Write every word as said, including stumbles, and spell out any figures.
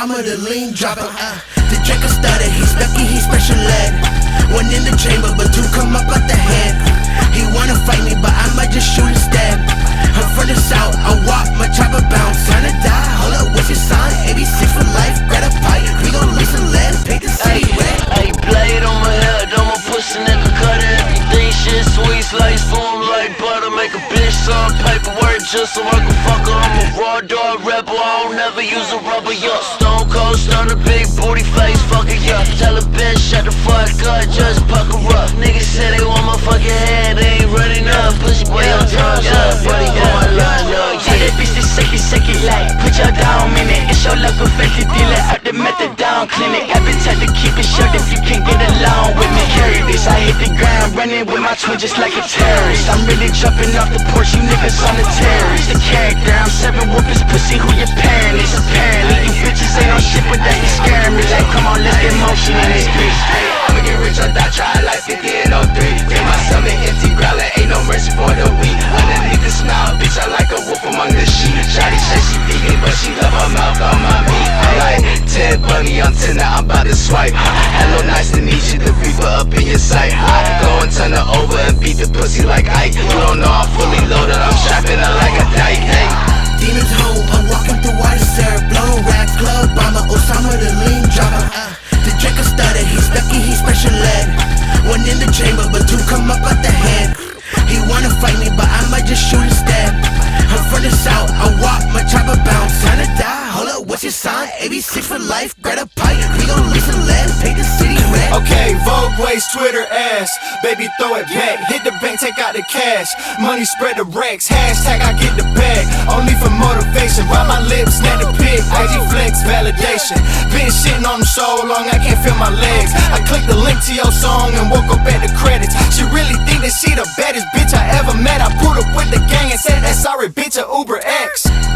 Osama the lean dropper. Uh, the Draco started, he's lucky, he's special ed. One in the chamber, but two come up out the head. He wanna fight me, but I might just shoot instead. I'm from the south, I walk, my chopper bounce. Tryna die, hold up, what's your sign? A B C for life, grab a pipe. We gon' listen lead, paint the city red. Ayy, blade on my head, I'm a pussy nigga, cut everything. Shit sweet, slice form like butter. Make a bitch some paperwork just so I can fuck her. I'm a raw dog rebel, I don't never use a rubber, yeah. Stone cold stunner, big booty face, fuck it, yeah. Tell a bitch, shut the fuck up, just pucker up. Niggas say they want my fucking head, they ain't ready enough. Pussy boy, I'm turned up, buddy, put my line up. Tell that bitch to shake it, shake it like, put your down in it. It's your luck affected dealer at the methadone clinic. I've been told to keep it short if you can't get along with me. Carry this, I hit the ground running with my twin just like a terrorist. I'm really jumping off the porch, you niggas on the terrorist. The character, I'm serving whoopers, pussy, who your parent is. Apparently, you bitches ain't on shit, but that be scaring me. Like, come on, let's get motion in this bitch. I'ma get rich or die, try like fifty and oh three. Feel my stomach empty, growling, ain't no mercy for the weak. Underneath the smile, bitch, I like a wolf among the sheep. Shawty say she vegan, but she love her mouth on my meat. I'm like, Ted Bunny, I'm tender, I'm about to swipe. Hello, nice to meet you, the reaper up in your sight. I go and turn her over and beat the pussy like Ike. You don't know I'm fully loaded, I'm strapping her like a dyke. Hey. Demons home, I'm walking through water, sir. Blown rap club, I'm a Osama the lean dropper. Uh, the Draco started, he's lucky, he's special ed. One in the chamber, but two come up out the head. He wanna fight me, but I might just shoot instead. I'm from the south, I walk, my chopper bounce. Tryna die, hold up, what's your sign? A B C for life, grab a pipe. We gon' listen lead, paint the city red. Okay, Vogue waist, Twitter ass. Baby, throw it back. Hit the bank, take out the cash. Money spread the racks. Hashtag I get the bag. Only for motivation. Ride my lips, snap the pic. I G flex validation. Been shitting on them so long, I can't feel my legs. I clicked the link to your song and woke up at the credits. She really think that she the baddest bitch I ever met. I put up with the gang and said that sorry bitch a Uber X.